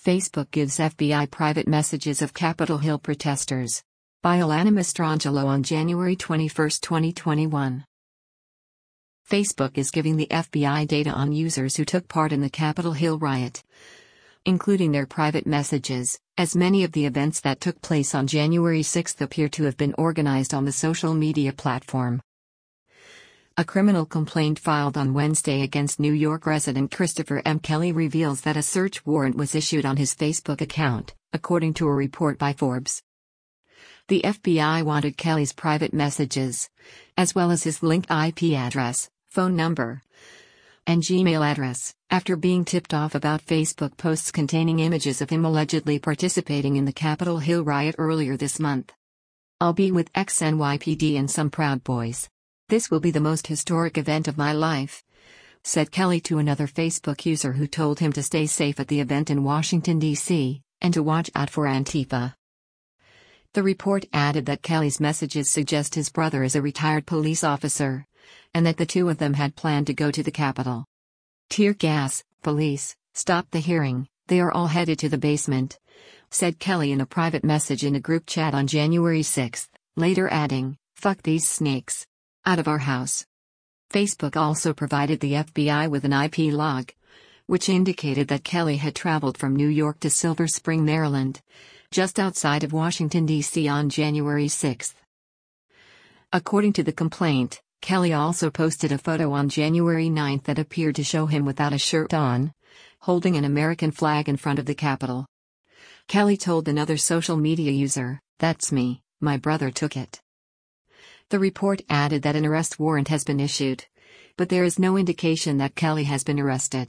Facebook gives FBI private messages of Capitol Hill protesters. By Alana Mastrangelo on January 21, 2021. Facebook is giving the FBI data on users who took part in the Capitol Hill riot, including their private messages, as many of the events that took place on January 6 appear to have been organized on the social media platform. A criminal complaint filed on Wednesday against New York resident Christopher M. Kelly reveals that a search warrant was issued on his Facebook account, according to a report by Forbes. The FBI wanted Kelly's private messages, as well as his linked IP address, phone number, and Gmail address, after being tipped off about Facebook posts containing images of him allegedly participating in the Capitol Hill riot earlier this month. "I'll be with XNYPD and some Proud Boys. This will be the most historic event of my life," said Kelly to another Facebook user who told him to stay safe at the event in Washington, D.C., and to watch out for Antifa. The report added that Kelly's messages suggest his brother is a retired police officer, and that the two of them had planned to go to the Capitol. "Tear gas, police, stop the hearing, they are all headed to the basement," said Kelly in a private message in a group chat on January 6, later adding, "Fuck these snakes. Out of our house." Facebook also provided the FBI with an IP log, which indicated that Kelly had traveled from New York to Silver Spring, Maryland, just outside of Washington, D.C. on January 6. According to the complaint, Kelly also posted a photo on January 9 that appeared to show him without a shirt on, holding an American flag in front of the Capitol. Kelly told another social media user, "That's me, my brother took it." The report added that an arrest warrant has been issued, but there is no indication that Kelly has been arrested.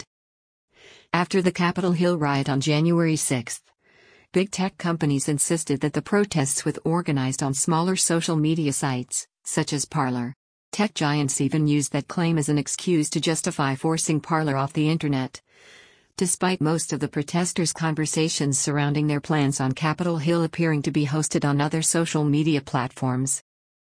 After the Capitol Hill riot on January 6, big tech companies insisted that the protests were organized on smaller social media sites, such as Parler. Tech giants even used that claim as an excuse to justify forcing Parler off the internet, despite most of the protesters' conversations surrounding their plans on Capitol Hill appearing to be hosted on other social media platforms.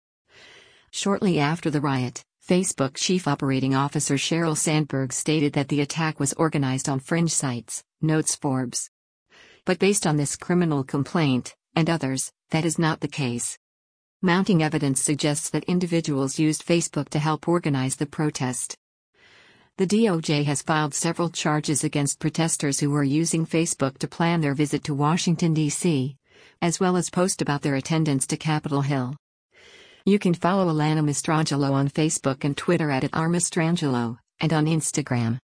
Shortly after the riot, Facebook Chief Operating Officer Sheryl Sandberg stated that the attack was organized on fringe sites, notes Forbes. But based on this criminal complaint, and others, that is not the case. Mounting evidence suggests that individuals used Facebook to help organize the protest. The DOJ has filed several charges against protesters who were using Facebook to plan their visit to Washington, D.C., as well as post about their attendance to Capitol Hill. You can follow Alana Mastrangelo on Facebook and Twitter at @rmastrangelo, and on Instagram.